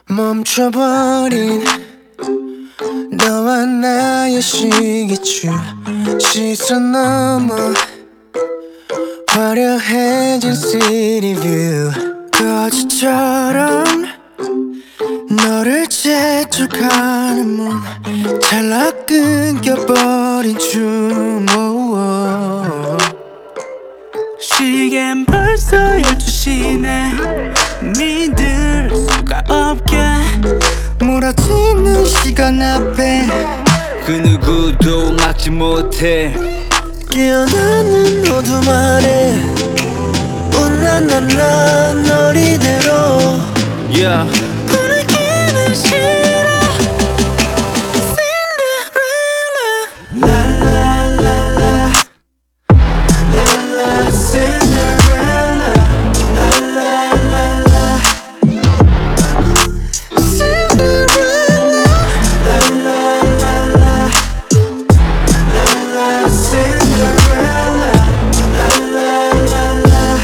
멈춰버린 너와 나의 시계줄 시선 넘어 화려해진 시리뷰 거지처럼 너를 재촉하는 몸 찰나 끊겨버린 춤 시계는 벌써 12시네 믿을 수가 없게 몰아치는 시간 앞에 그 누구도 막지 못해 깨어나는 어둠 아래 온난난난 널 이대로 yeah. 부르기는 싫어 Cinderella 라라라라 라라 Cinderella 라라라라 Cinderella 라라라라 라라 Cinderella 라라라라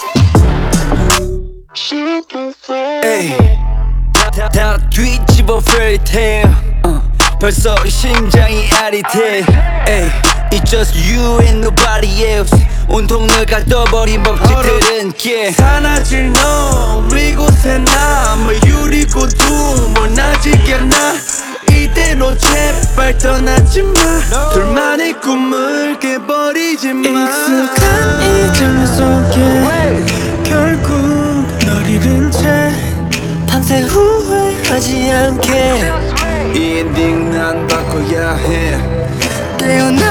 에이 다 뒤집어 fairy tale 벌써 심장이 아릿해 에이 It's just you and nobody else 온통 너가 떠버린 법칙들은 사라질 너 이곳에 남아 유리고도 뭘 나지겠나 이대로 제발 떠나지마 둘만의 꿈을 깨버리지마 익숙한 이 장면 속에 결국 널 잃은 채 밤새 후회하지 않게 이 엔딩 난 바꿔야 해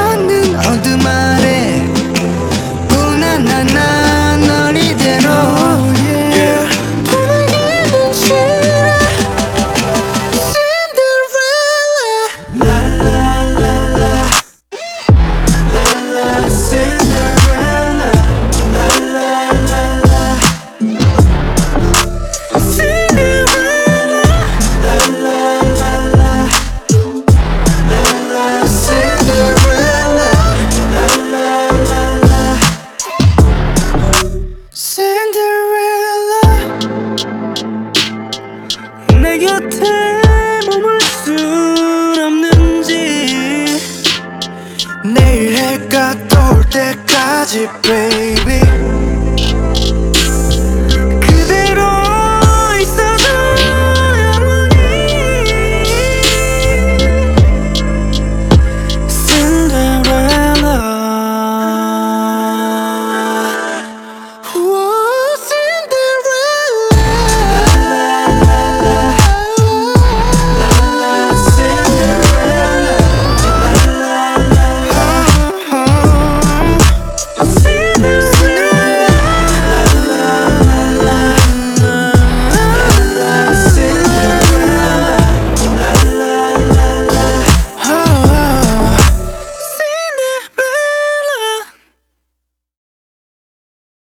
깨어나는 어둠 아래 우나나나 널 이대로